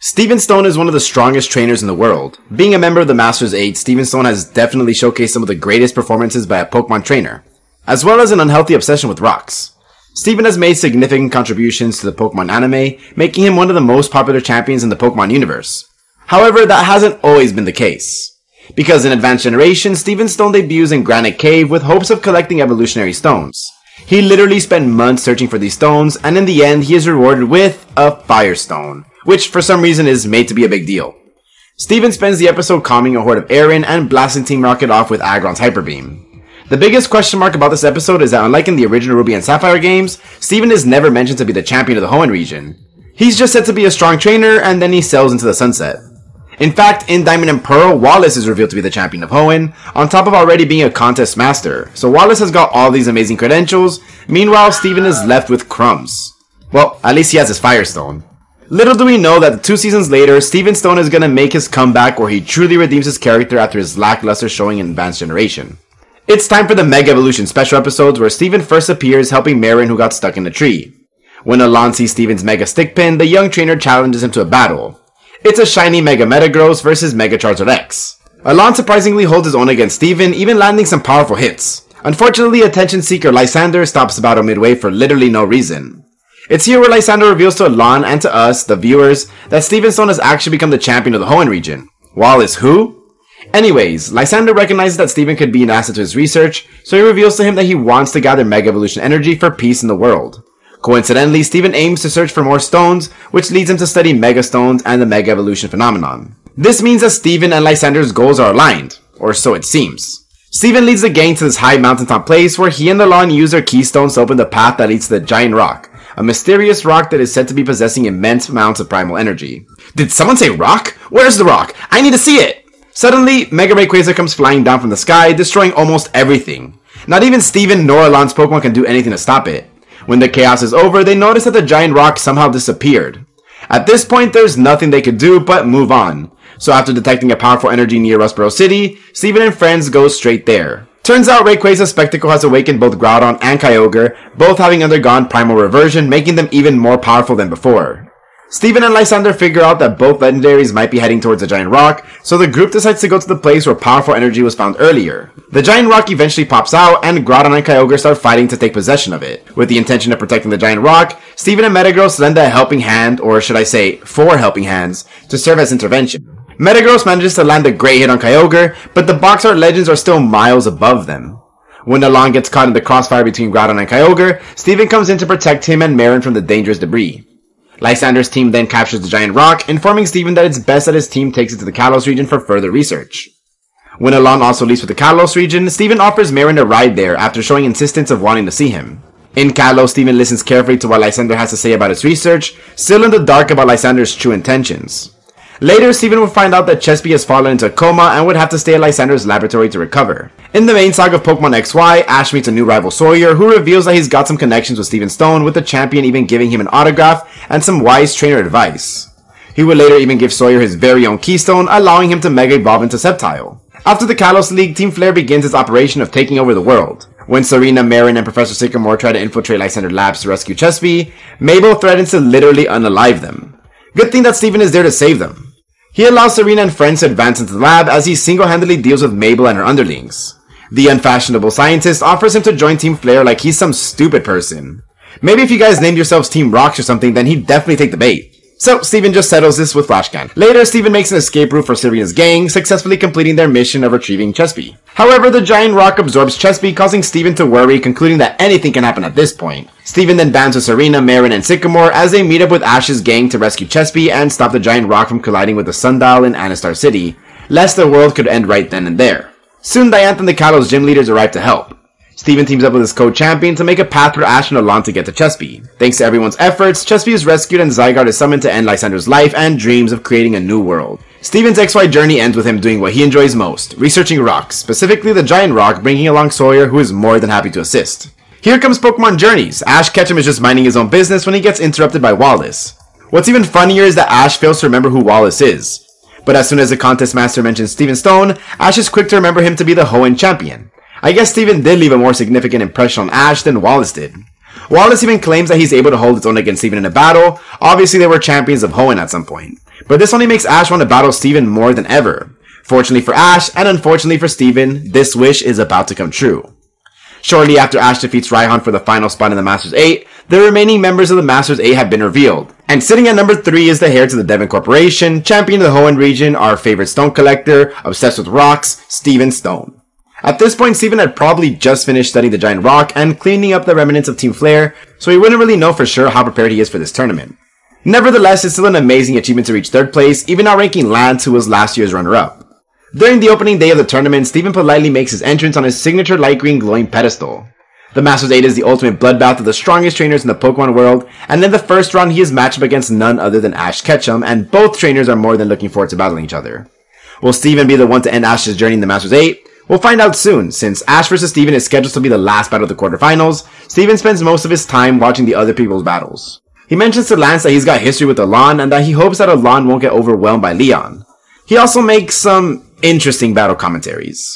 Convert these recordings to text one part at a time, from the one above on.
Steven Stone is one of the strongest trainers in the world. Being a member of the Masters 8, Steven Stone has definitely showcased some of the greatest performances by a Pokemon trainer, as well as an unhealthy obsession with rocks. Steven has made significant contributions to the Pokemon anime, making him one of the most popular champions in the Pokemon universe. However, that hasn't always been the case. Because in Advanced Generation, Steven Stone debuts in Granite Cave with hopes of collecting evolutionary stones. He literally spent months searching for these stones, and in the end, he is rewarded with a Fire Stone, which for some reason is made to be a big deal. Steven spends the episode calming a horde of Aaron and blasting Team Rocket off with Aggron's Hyper Beam. The biggest question mark about this episode is that unlike in the original Ruby and Sapphire games, Steven is never mentioned to be the champion of the Hoenn region. He's just said to be a strong trainer, and then he sails into the sunset. In fact, in Diamond and Pearl, Wallace is revealed to be the champion of Hoenn, on top of already being a contest master, so Wallace has got all these amazing credentials. Meanwhile, Steven is left with crumbs. Well, at least he has his Firestone. Little do we know that 2 seasons later, Steven Stone is going to make his comeback where he truly redeems his character after his lackluster showing in Advanced Generation. It's time for the Mega Evolution special episodes where Steven first appears helping Marin who got stuck in a tree. When Alon sees Steven's Mega Stick Pin, the young trainer challenges him to a battle. It's a shiny Mega Metagross versus Mega Charizard X. Alon surprisingly holds his own against Steven, even landing some powerful hits. Unfortunately, attention seeker Lysander stops the battle midway for literally no reason. It's here where Lysander reveals to Alon and to us, the viewers, that Steven Stone has actually become the champion of the Hoenn region. Wallace who? Anyways, Lysander recognizes that Steven could be an asset to his research, so he reveals to him that he wants to gather Mega Evolution energy for peace in the world. Coincidentally, Steven aims to search for more stones, which leads him to study Mega Stones and the Mega Evolution phenomenon. This means that Steven and Lysander's goals are aligned, or so it seems. Steven leads the gang to this high mountaintop place where he and Alon use their keystones to open the path that leads to the Giant Rock, a mysterious rock that is said to be possessing immense amounts of primal energy. Did someone say rock? Where's the rock? I need to see it! Suddenly, Mega Rayquaza comes flying down from the sky, destroying almost everything. Not even Steven nor Alon's Pokemon can do anything to stop it. When the chaos is over, they notice that the giant rock somehow disappeared. At this point, there's nothing they could do but move on. So after detecting a powerful energy near Rustboro City, Steven and friends go straight there. Turns out Rayquaza's Spectacle has awakened both Groudon and Kyogre, both having undergone primal reversion, making them even more powerful than before. Steven and Lysander figure out that both legendaries might be heading towards the giant rock, so the group decides to go to the place where powerful energy was found earlier. The giant rock eventually pops out, and Groudon and Kyogre start fighting to take possession of it. With the intention of protecting the giant rock, Steven and Metagross lend a helping hand, or should I say, 4 helping hands, to serve as intervention. Metagross manages to land a great hit on Kyogre, but the Box Art legends are still miles above them. When Alon gets caught in the crossfire between Groudon and Kyogre, Steven comes in to protect him and Marin from the dangerous debris. Lysander's team then captures the giant rock, informing Steven that it's best that his team takes it to the Kalos region for further research. When Alon also leaves for the Kalos region, Steven offers Marin a ride there after showing insistence of wanting to see him. In Kalos, Steven listens carefully to what Lysander has to say about his research, still in the dark about Lysander's true intentions. Later, Steven would find out that Chespy has fallen into a coma and would have to stay at Lysander's laboratory to recover. In the main saga of Pokemon XY, Ash meets a new rival Sawyer, who reveals that he's got some connections with Steven Stone, with the champion even giving him an autograph and some wise trainer advice. He would later even give Sawyer his very own Keystone, allowing him to Mega Evolve into Sceptile. After the Kalos League, Team Flare begins its operation of taking over the world. When Serena, Marin, and Professor Sycamore try to infiltrate Lysander Labs to rescue Chespy, Mabel threatens to literally unalive them. Good thing that Steven is there to save them. He allows Serena and friends to advance into the lab as he single-handedly deals with Mabel and her underlings. The unfashionable scientist offers him to join Team Flare like he's some stupid person. Maybe if you guys named yourselves Team Rocks or something, then he'd definitely take the bait. So, Steven just settles this with Flashcan. Later, Steven makes an escape route for Serena's gang, successfully completing their mission of retrieving Chespy. However, the giant rock absorbs Chespy, causing Steven to worry, concluding that anything can happen at this point. Steven then bands with Serena, Marin, and Sycamore as they meet up with Ash's gang to rescue Chespy and stop the giant rock from colliding with the sundial in Anistar City, lest the world could end right then and there. Soon, Diantha and the Kalos gym leaders arrive to help. Steven teams up with his co-champion to make a path for Ash and Alon to get to Chespy. Thanks to everyone's efforts, Chespy is rescued and Zygarde is summoned to end Lysander's life and dreams of creating a new world. Steven's XY journey ends with him doing what he enjoys most, researching rocks, specifically the giant rock, bringing along Sawyer, who is more than happy to assist. Here comes Pokemon Journeys. Ash Ketchum is just minding his own business when he gets interrupted by Wallace. What's even funnier is that Ash fails to remember who Wallace is. But as soon as the contest master mentions Steven Stone, Ash is quick to remember him to be the Hoenn champion. I guess Steven did leave a more significant impression on Ash than Wallace did. Wallace even claims that he's able to hold his own against Steven in a battle. Obviously they were champions of Hoenn at some point. But this only makes Ash want to battle Steven more than ever. Fortunately for Ash, and unfortunately for Steven, this wish is about to come true. Shortly after Ash defeats Raihan for the final spot in the Masters 8, the remaining members of the Masters 8 have been revealed. And sitting at number 3 is the heir to the Devon Corporation, champion of the Hoenn region, our favorite stone collector, obsessed with rocks, Steven Stone. At this point, Steven had probably just finished studying the giant rock and cleaning up the remnants of Team Flare, so he wouldn't really know for sure how prepared he is for this tournament. Nevertheless, it's still an amazing achievement to reach 3rd place, even outranking Lance, who was last year's runner-up. During the opening day of the tournament, Steven politely makes his entrance on his signature light green glowing pedestal. The Masters 8 is the ultimate bloodbath of the strongest trainers in the Pokemon world, and in the first round he is matched up against none other than Ash Ketchum, and both trainers are more than looking forward to battling each other. Will Steven be the one to end Ash's journey in the Masters 8? We'll find out soon, since Ash vs Steven is scheduled to be the last battle of the quarterfinals. Steven spends most of his time watching the other people's battles. He mentions to Lance that he's got history with Alon, and that he hopes that Alon won't get overwhelmed by Leon. He also makes some interesting battle commentaries.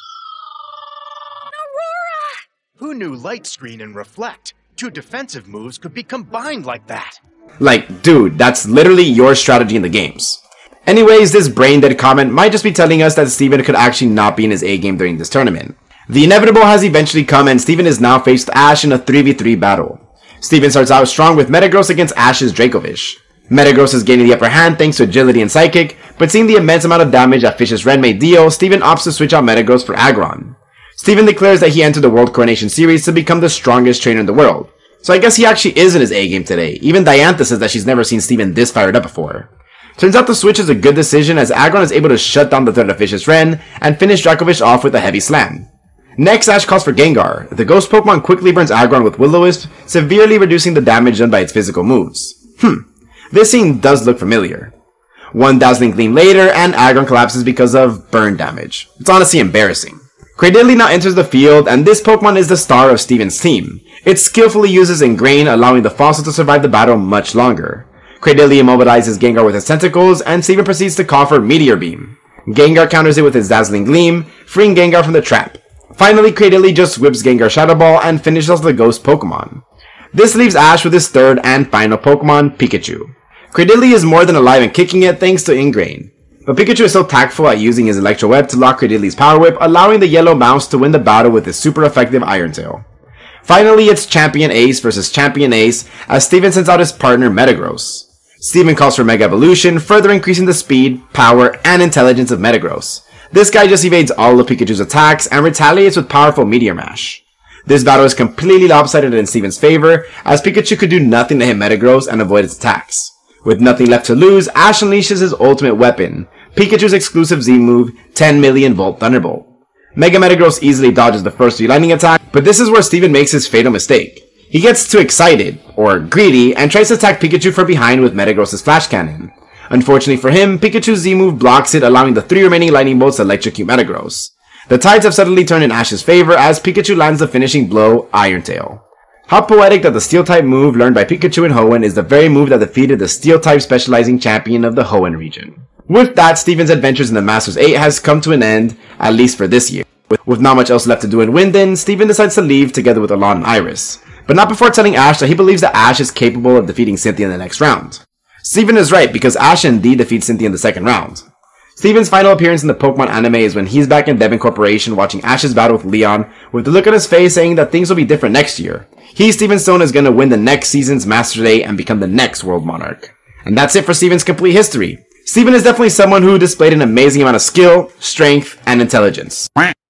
Who knew Light Screen and Reflect? 2 defensive moves could be combined like that. Like, dude, that's literally your strategy in the games. Anyways, this brain-dead comment might just be telling us that Steven could actually not be in his A-game during this tournament. The inevitable has eventually come, and Steven is now faced Ash in a 3v3 battle. Steven starts out strong with Metagross against Ash's Dracovish. Metagross is gaining the upper hand thanks to agility and psychic, but seeing the immense amount of damage that Fish's Red may deal, Steven opts to switch out Metagross for Aggron. Steven declares that he entered the World Coronation Series to become the strongest trainer in the world. So I guess he actually is in his A-game today. Even Diantha says that she's never seen Steven this fired up before. Turns out the switch is a good decision, as Aggron is able to shut down the threat of Fish's Ren and finish Dracovish off with a heavy slam. Next, Ash calls for Gengar. The ghost Pokemon quickly burns Aggron with Will-O-Wisp, severely reducing the damage done by its physical moves. This scene does look familiar. One dazzling gleam later, and Aggron collapses because of burn damage. It's honestly embarrassing. Cradily now enters the field, and this Pokemon is the star of Steven's team. It skillfully uses Ingrain, allowing the fossil to survive the battle much longer. Cradily immobilizes Gengar with his tentacles, and Steven proceeds to call for Meteor Beam. Gengar counters it with his Dazzling Gleam, freeing Gengar from the trap. Finally, Cradily just whips Gengar Shadow Ball and finishes the ghost Pokemon. This leaves Ash with his 3rd and final Pokemon, Pikachu. Cradily is more than alive and kicking it thanks to Ingrain. But Pikachu is so tactful at using his Electro Web to lock Cradily's Power Whip, allowing the yellow mouse to win the battle with his super effective Iron Tail. Finally, it's Champion Ace versus Champion Ace, as Steven sends out his partner Metagross. Steven calls for Mega Evolution, further increasing the speed, power, and intelligence of Metagross. This guy just evades all of Pikachu's attacks and retaliates with powerful Meteor Mash. This battle is completely lopsided in Steven's favor, as Pikachu could do nothing to hit Metagross and avoid its attacks. With nothing left to lose, Ash unleashes his ultimate weapon, Pikachu's exclusive Z move, 10 million Volt Thunderbolt. Mega Metagross easily dodges the first 3 lightning attacks, but this is where Steven makes his fatal mistake. He gets too excited, or greedy, and tries to attack Pikachu from behind with Metagross's Flash Cannon. Unfortunately for him, Pikachu's Z move blocks it, allowing the 3 remaining lightning bolts to electrocute Metagross. The tides have suddenly turned in Ash's favor as Pikachu lands the finishing blow, Iron Tail. How poetic that the Steel-type move learned by Pikachu in Hoenn is the very move that defeated the Steel-type specializing champion of the Hoenn region. With that, Steven's adventures in the Masters 8 has come to an end, at least for this year. With not much else left to do in Winden, Steven decides to leave together with Alon and Iris, but not before telling Ash that he believes that Ash is capable of defeating Cynthia in the next round. Steven is right, because Ash indeed defeats Cynthia in the second round. Steven's final appearance in the Pokemon anime is when he's back in Devon Corporation watching Ash's battle with Leon, with the look on his face saying that things will be different next year. He, Steven Stone, is going to win the next season's Masters 8 and become the next World Monarch. And that's it for Steven's complete history. Steven is definitely someone who displayed an amazing amount of skill, strength, and intelligence.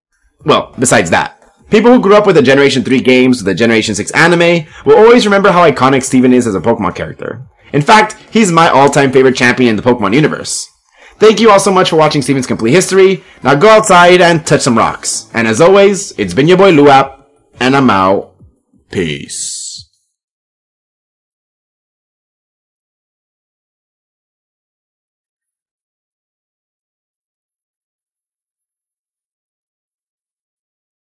Well, besides that. People who grew up with the Generation 3 games, the Generation 6 anime, will always remember how iconic Steven is as a Pokemon character. In fact, he's my all-time favorite champion in the Pokemon universe. Thank you all so much for watching Steven's complete history. Now go outside and touch some rocks. And as always, it's been your boy Luap, and I'm out. Peace.